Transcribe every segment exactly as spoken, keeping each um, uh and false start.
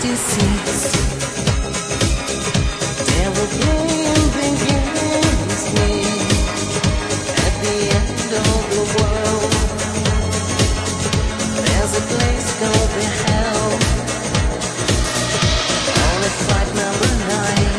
sixty-six. They were playing big against me at the end of the world. There's a place called the hell. Only fight number nine.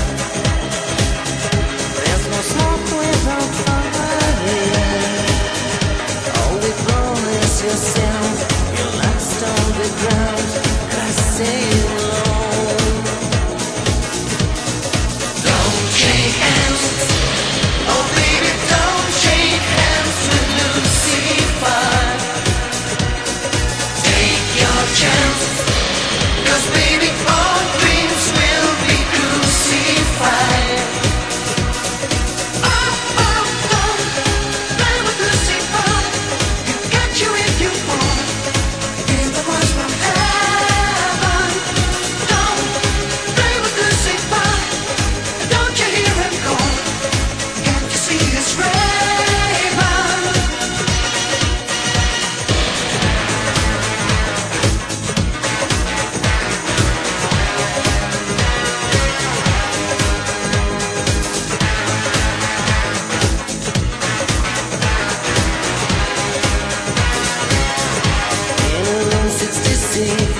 There's no smoke without fire. Only promise yourself you're lost on the ground. And I say alone. Don't shake hands. Oh baby, don't shake hands with Lucifer. Take your chance. 'Cause baby, all dreams will be crucified. Oh, oh, don't play with Lucifer. He'll get you if you fall. He's the voice from heaven. Don't play with Lucifer. Don't you hear him call? Can't you see his raven? In sixty-six,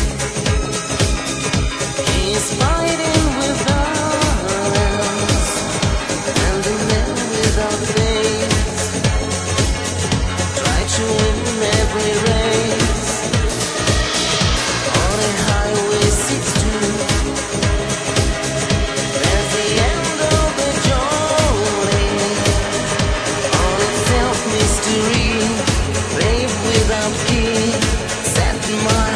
he's fighting with us, and the man without face try to win every race on a highway six two. There's the end of the journey, all itself mystery, babe without key. Set my